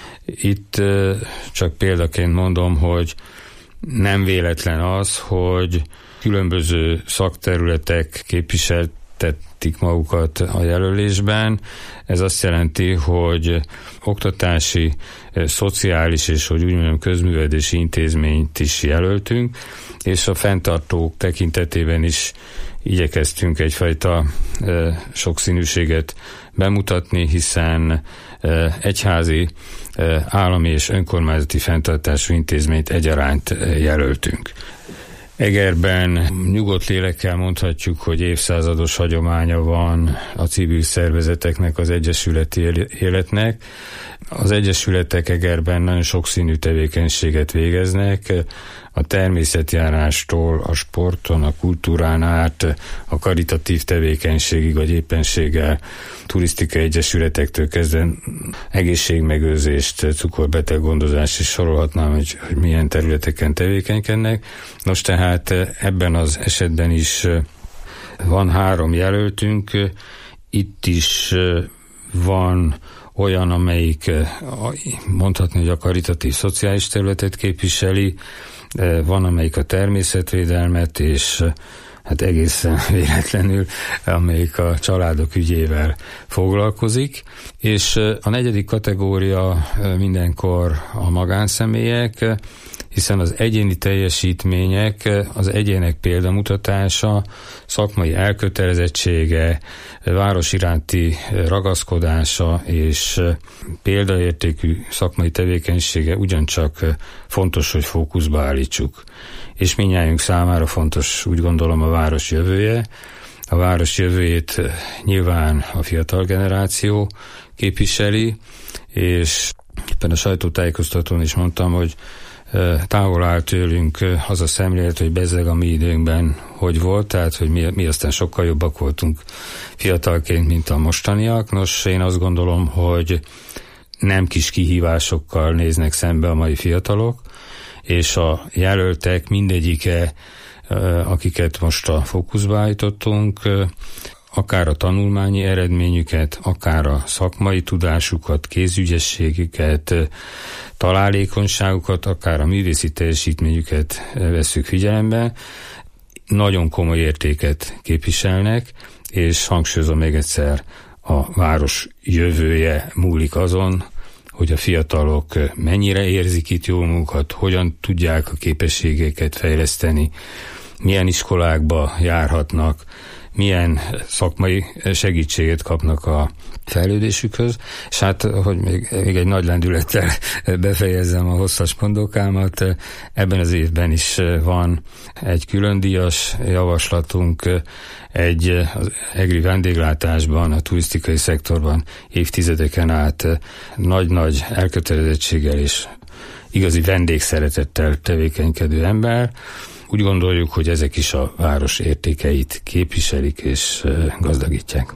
Itt csak példaként mondom, hogy nem véletlen az, hogy különböző szakterületek képviseltetik magukat a jelölésben. Ez azt jelenti, hogy oktatási, szociális és, hogy úgy mondjam, közművelési intézményt is jelöltünk, és a fenntartók tekintetében is igyekeztünk egyfajta e, sokszínűséget bemutatni, hiszen e, egyházi, e, állami és önkormányzati fenntartású intézményt egyaránt e, jelöltünk. Egerben nyugodt lélekkel mondhatjuk, hogy évszázados hagyománya van a civil szervezeteknek, az egyesületi életnek. Az egyesületek Egerben nagyon sokszínű tevékenységet végeznek, a természetjárástól, a sporton, a kultúrán át, a karitatív tevékenységig, vagy éppenséggel turisztikai egyesületektől kezdve egészségmegőrzést, cukorbeteg gondozást is sorolhatnám, hogy, hogy milyen területeken tevékenykednek. Nos, tehát ebben az esetben is van három jelöltünk, itt is van olyan, amelyik mondhatni, hogy a karitatív szociális területet képviseli, van, amelyik a természetvédelmet, és hát egészen véletlenül, amelyik a családok ügyével foglalkozik. És a negyedik kategória mindenkor a magánszemélyek, hiszen az egyéni teljesítmények, az egyének példamutatása, szakmai elkötelezettsége, város iránti ragaszkodása és példaértékű szakmai tevékenysége ugyancsak fontos, hogy fókuszba állítsuk. És mindnyájunk számára fontos, úgy gondolom, a város jövője. A város jövőjét nyilván a fiatal generáció képviseli, és éppen a sajtótájékoztatón is mondtam, hogy távol áll tőlünk az a szemlélet, hogy bezzeg a mi időnkben hogy volt, tehát hogy mi, mi aztán sokkal jobbak voltunk fiatalként, mint a mostaniak. Nos, én azt gondolom, hogy nem kis kihívásokkal néznek szembe a mai fiatalok, és a jelöltek mindegyike, akiket most a fókuszba állítottunk, akár a tanulmányi eredményüket, akár a szakmai tudásukat, kézügyességüket, találékonyságukat, akár a művészi teljesítményüket vesszük figyelembe, nagyon komoly értéket képviselnek, és hangsúlyozom még egyszer, a város jövője múlik azon, hogy a fiatalok mennyire érzik itt jól magukat, hogyan tudják a képességeket fejleszteni, milyen iskolákba járhatnak, milyen szakmai segítséget kapnak a fejlődésükhöz, és hát, hogy még, még egy nagy lendülettel befejezzem a hosszas mondókámat, ebben az évben is van egy külön díjas javaslatunk, egy az egri vendéglátásban, a turisztikai szektorban évtizedeken át nagy-nagy elkötelezettséggel és igazi vendégszeretettel tevékenykedő ember. Úgy gondoljuk, hogy ezek is a város értékeit képviselik és gazdagítják.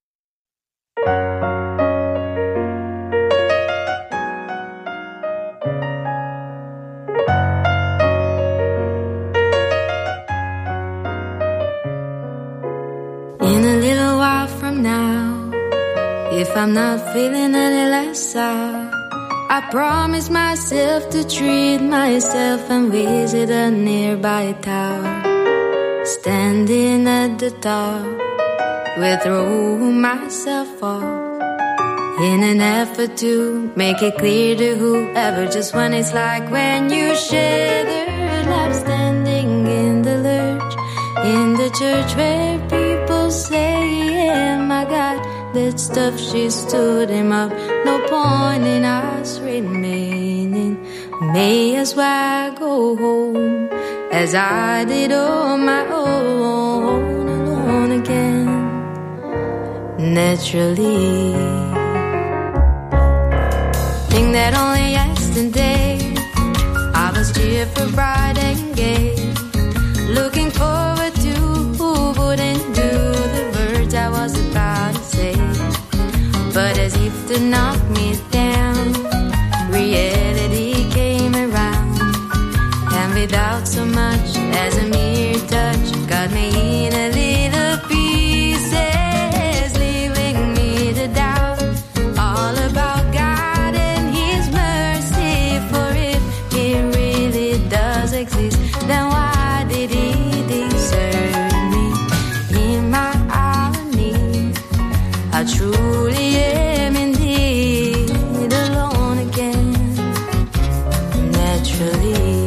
In a little while from now, if I'm not feeling any less sad, I promise myself to treat myself and visit a nearby tower. Standing at the top, will throw myself off in an effort to make it clear to whoever just what it's like when you share the life, standing in the lurch in the church where people say, yeah, my God, that stuff, she stood him up. No point in us remaining. May as well go home as I did on my own, alone again. Naturally, think that only yesterday I was cheerful, bright and gay, looking forward to who wouldn't do the words I was about to say. But as if to knock me down, reality came around, and without so much as a mere touch, got me in a little pieces, leaving me to doubt all about God and His mercy. For if He really does exist, then why did He desert me? In my irony, I truly am indeed alone again. Naturally,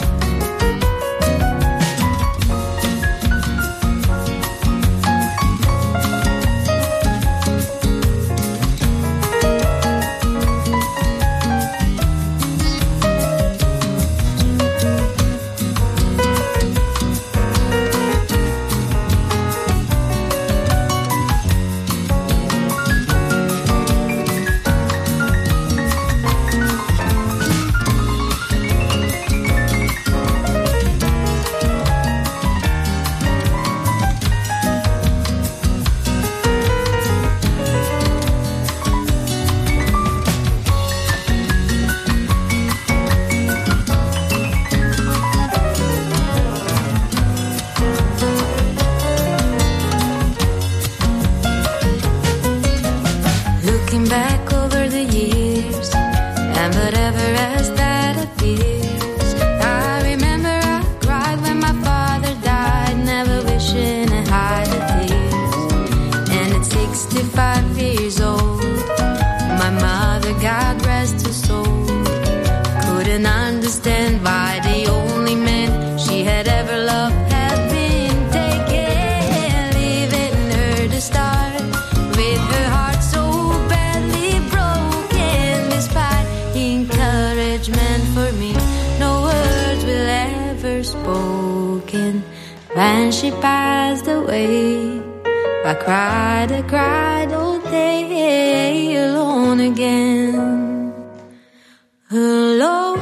looking back over the years and whatever else that appears, I remember I cried when my father died, never wishing to hide the tears. And at sixty-five years old, my mother, God rest her soul, couldn't understand why the only man she had ever loved had been taken, leaving her to start with her heart so badly broken. Despite encouragement for me, no words will ever spoken. When she passed away, I cried, I cried all day, alone again. Alone,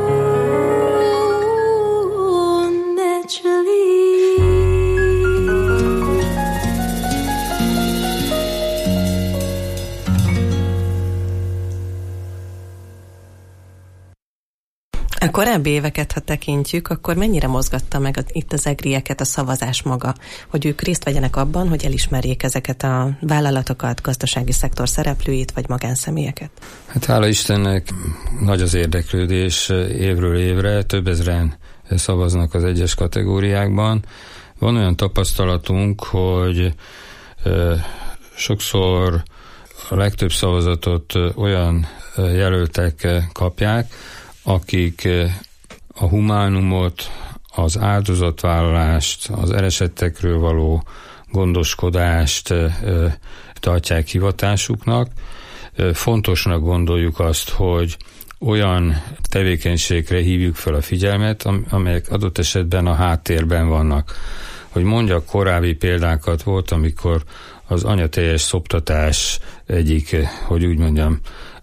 naturally.
A korábbi éveket, ha tekintjük, akkor mennyire mozgatta meg itt az egrieket a szavazás maga, hogy ők részt vegyenek abban, hogy elismerjék ezeket a vállalatokat, gazdasági szektor szereplőit, vagy magánszemélyeket?
Hát hála Istennek nagy az érdeklődés évről évre, több ezren szavaznak az egyes kategóriákban. Van olyan tapasztalatunk, hogy ö, sokszor a legtöbb szavazatot olyan jelöltek kapják, akik a humánumot, az áldozatvállalást, az elesettekről való gondoskodást tartják hivatásuknak. Fontosnak gondoljuk azt, hogy olyan tevékenységre hívjuk fel a figyelmet, amelyek adott esetben a háttérben vannak. Hogy mondjak korábbi példákat, volt, amikor az anyateljes szoptatás egyik, hogy úgy mondjam,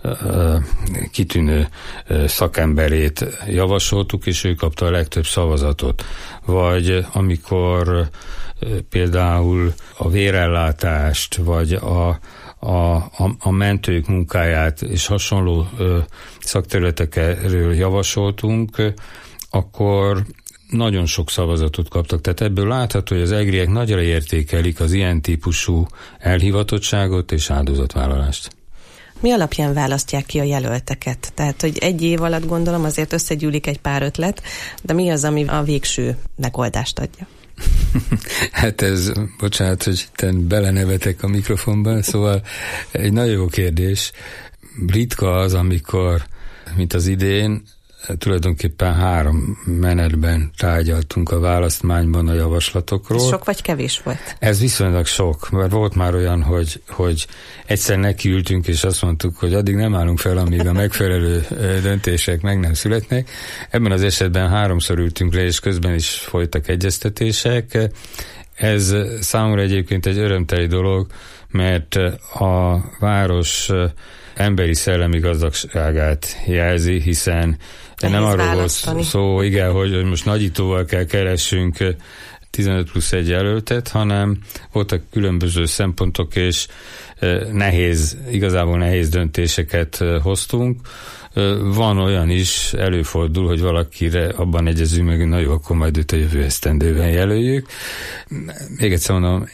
kitűnő szakemberét javasoltuk, és ő kapta a legtöbb szavazatot. Vagy amikor például a vérellátást, vagy a, a, a, a mentők munkáját és hasonló szakterületekről javasoltunk, akkor nagyon sok szavazatot kaptak. Tehát ebből látható, hogy az egriek nagyra értékelik az ilyen típusú elhivatottságot és áldozatvállalást.
Mi alapján választják ki a jelölteket? Tehát, hogy egy év alatt gondolom azért összegyűlik egy pár ötlet, de mi az, ami a végső megoldást adja?
Hát ez, bocsánat, hogy te belenevetek a mikrofonban, szóval egy nagyon jó kérdés. Ritka az, amikor, mint az idén, tulajdonképpen három menetben tárgyaltunk a választmányban a javaslatokról.
Ez sok vagy kevés volt?
Ez viszonylag sok, mert volt már olyan, hogy, hogy egyszer nekiültünk, és azt mondtuk, hogy addig nem állunk fel, amíg a megfelelő döntések meg nem születnek. Ebben az esetben háromszor ültünk le, és közben is folytak egyeztetések. Ez számomra egyébként egy örömteli dolog, mert a város emberi szellemi gazdagságát jelzi, hiszen nem arról volt szó, igen, hogy, hogy most nagyítóval kell keressünk tizenöt plusz egy jelöltet, hanem voltak különböző szempontok, és nehéz, igazából nehéz döntéseket hoztunk. Van olyan is, előfordul, hogy valakire abban egyezünk meg, hogy na jó, akkor majd őt a jövő esztendőben jelöljük. Még egyszer mondom,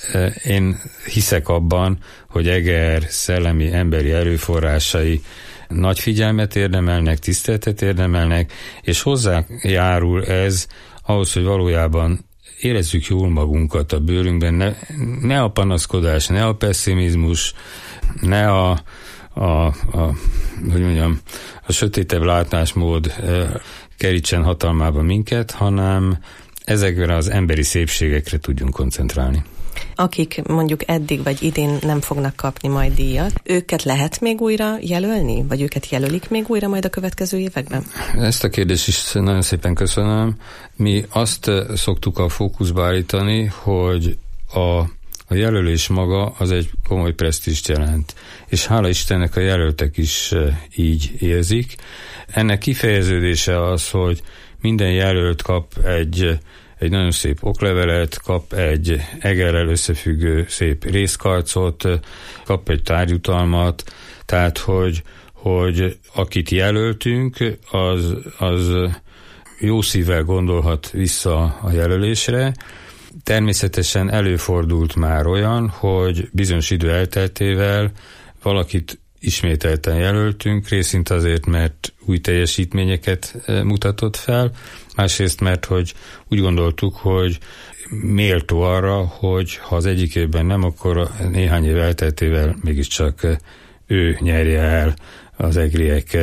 én hiszek abban, hogy Eger szellemi emberi erőforrásai nagy figyelmet érdemelnek, tiszteletet érdemelnek, és hozzájárul ez ahhoz, hogy valójában érezzük jól magunkat a bőrünkben, ne, ne a panaszkodás, ne a pessimizmus, ne a, a, a hogy mondjam, a sötétebb látásmód eh, kerítsen hatalmába minket, hanem ezekre az emberi szépségekre tudjunk koncentrálni.
Akik mondjuk eddig vagy idén nem fognak kapni majd díjat, őket lehet még újra jelölni? Vagy őket jelölik még újra majd a következő években?
Ezt a kérdést is nagyon szépen köszönöm. Mi azt szoktuk a fókuszba állítani, hogy a, a jelölés maga az egy komoly presztízst jelent. És hála Istennek a jelöltek is így érzik. Ennek kifejeződése az, hogy minden jelölt kap egy egy nagyon szép oklevelet, kap egy Egerrel összefüggő szép részkarcot, kap egy tárgyutalmat, tehát hogy, hogy akit jelöltünk, az, az jó szívvel gondolhat vissza a jelölésre. Természetesen előfordult már olyan, hogy bizonyos idő elteltével valakit ismételten jelöltünk, részint azért, mert új teljesítményeket mutatott fel, másrészt, mert hogy úgy gondoltuk, hogy méltó arra, hogy ha az egyik évben nem, akkor néhány év elteltével mégiscsak ő nyerje el az egriek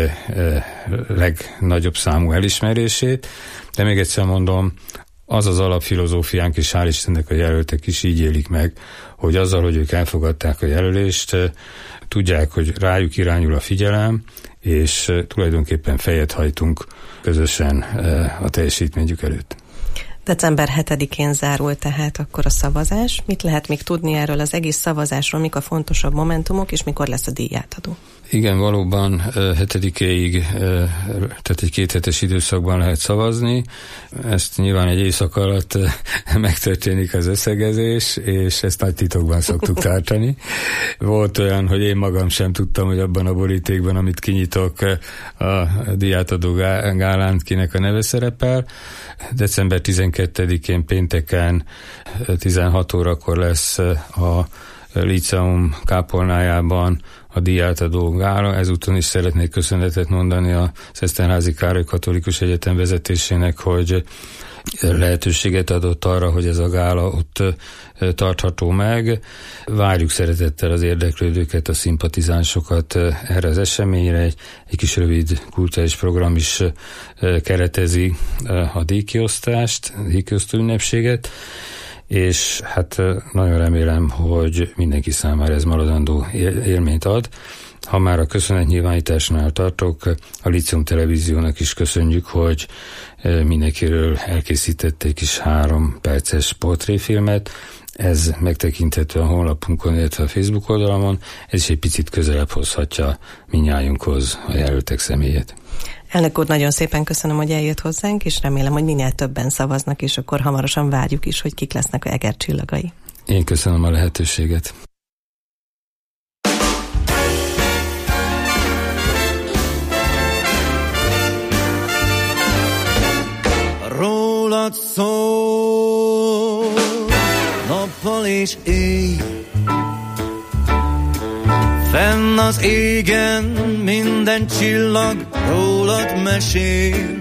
legnagyobb számú elismerését. De még egyszer mondom, az az alapfilozófiánk, és hál' Istennek a jelöltek is így élik meg, hogy azzal, hogy ők elfogadták a jelölést, tudják, hogy rájuk irányul a figyelem, és tulajdonképpen fejet hajtunk közösen a teljesítményük előtt.
december hetedikén zárul tehát akkor a szavazás. Mit lehet még tudni erről az egész szavazásról, mik a fontosabb momentumok, és mikor lesz a díjátadó?
Igen, valóban hetedikéig, tehát egy kéthetes időszakban lehet szavazni. Ezt nyilván egy éjszaka alatt megtörténik az összegezés, és ezt nagy titokban szoktuk tartani. Volt olyan, hogy én magam sem tudtam, hogy abban a borítékban, amit kinyitok, a díjátadó gálán kinek a neve szerepel. december tizenkettedikén pénteken tizenhat órakor lesz a Líceum kápolnájában a díjátadó gála. Ezúton is szeretnék köszönetet mondani az Eszterházy Károly Katolikus Egyetem vezetésének, hogy lehetőséget adott arra, hogy ez a gála ott tartható meg. Várjuk szeretettel az érdeklődőket, a szimpatizánsokat erre az eseményre. Egy, egy kis rövid kulturális program is keretezi a díjkiosztást, a díjkiosztó ünnepséget, és hát nagyon remélem, hogy mindenki számára ez maradandó élményt ad. Ha már a köszönetnyilvánításnál tartok, a Líceum Televíziónak is köszönjük, hogy mindenkiről elkészített egy kis három perces portréfilmet. Ez megtekinthető a honlapunkon, illetve a Facebook oldalamon. Ez is egy picit közelebb hozhatja mindnyájunkhoz a jelöltek személyét.
Elnök úr, nagyon szépen köszönöm, hogy eljött hozzánk, és remélem, hogy minél többen szavaznak, és akkor hamarosan várjuk is, hogy kik lesznek a Eger csillagai.
Én köszönöm a lehetőséget.
Rólad szól nappal és éj, fenn az égen minden csillag rólad mesél.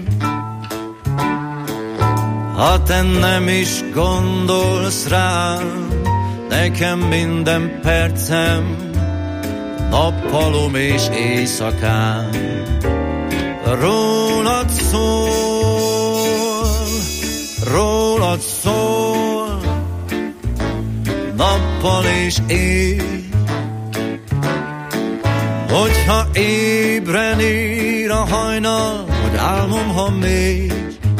Ha te nem is gondolsz rám, nekem minden percem nappalom és éjszakám. Rólad szól, rólad szól nappal és éj. Hogyha ébren ír a hajnal, vagy álmom, ha még,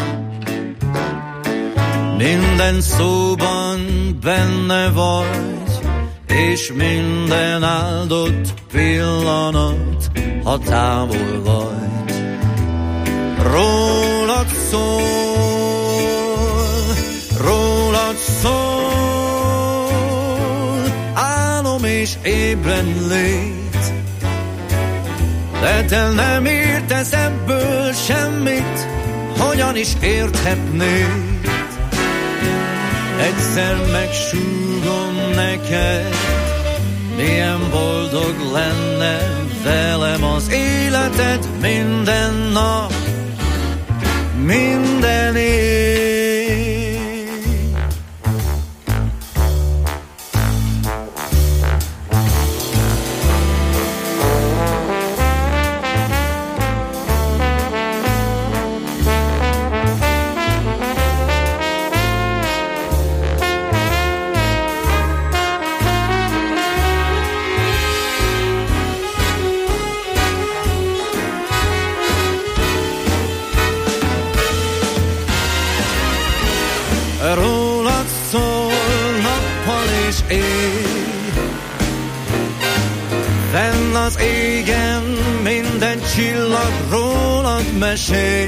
minden szóban benne vagy, és minden áldott pillanat, ha távol vagy. Rólad szól, rólad szól, álom és ébren lét. De te nem értesz ebből semmit, hogyan is érthetnéd? Egyszer megsúgom neked, milyen boldog lenne velem az életed minden nap, minden év. Rólad szól nappal és éj, fenn az égen minden csillag rólad mesél.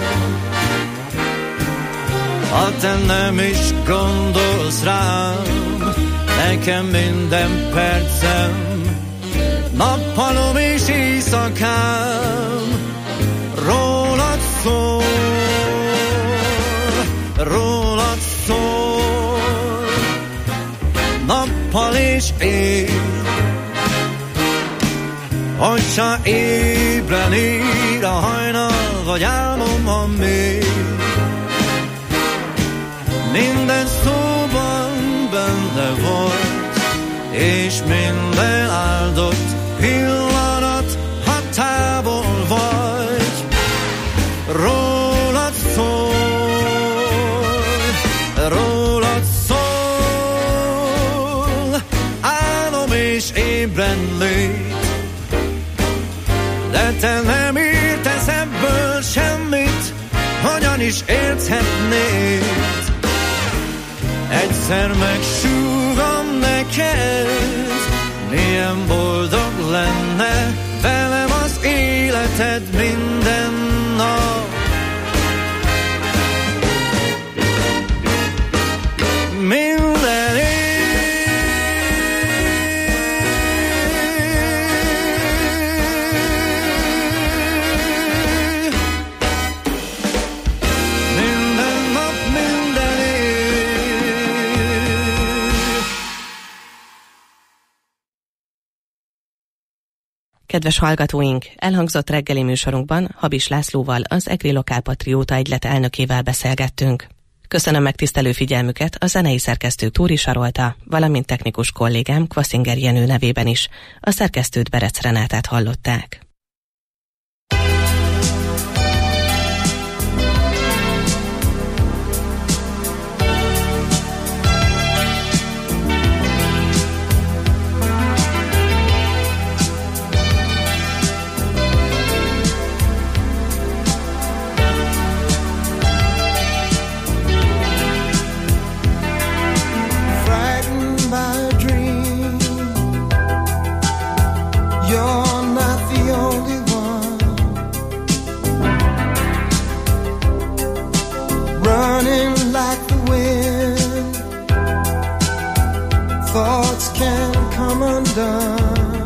Ha te nem is gondolsz rám, nekem minden percem nappalom és éjszakám. Rólad szól, rólad szól nappal és éj. Hogyha ébren ír a hajnal, vagy álmom, ha még, minden szóban benne vagy, és minden áldott pillanat, ha távol vagy. Rólad szól, rólad szól, álom és ébren lét. De te nem értesz ebből semmit, hogyan is érthetnéd? Egyszer megsúgom neked, milyen boldog lenne velem életed minden nap. Minden év. Minden nap, minden év.
Kedves hallgatóink, elhangzott reggeli műsorunkban Habis Lászlóval, az Egri Lokálpatrióta Egylet elnökével beszélgettünk. Köszönöm megtisztelő figyelmüket a zenei szerkesztő Túri Sarolta, valamint technikus kollégám Kvaszinger Jenő nevében is. A szerkesztőt Berec Renátát hallották.
Thoughts can come undone,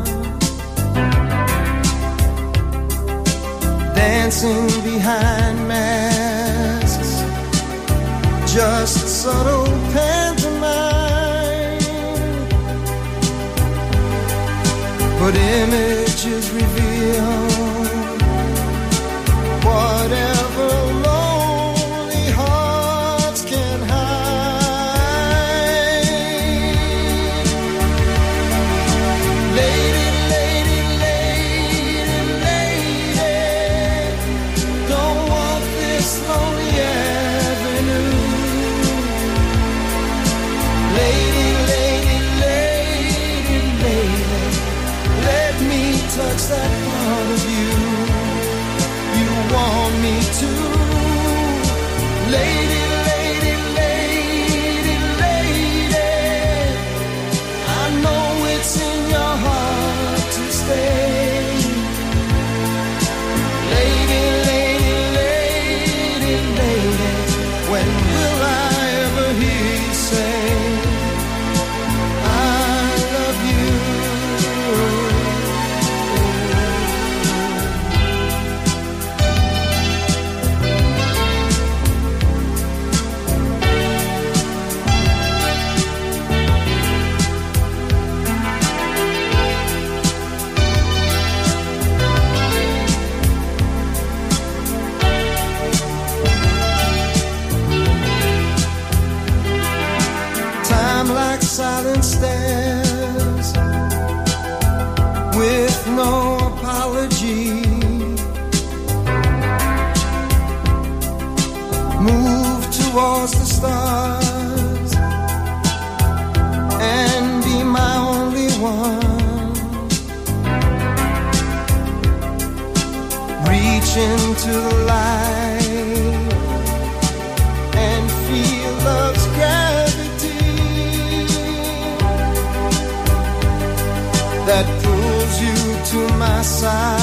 dancing behind masks, just subtle pantomime, but images reveal whatever lonely hearts can hide. Touch that part of you you want me to. Lady, lady, lady, lady, I know it's in your heart to stay. Lady, lady, lady, lady, when will I ever hear you say I love you? Silent stares with no apology, move towards the stars and be my only one. Reach into the light and feel love's gravity that pulls you to my side.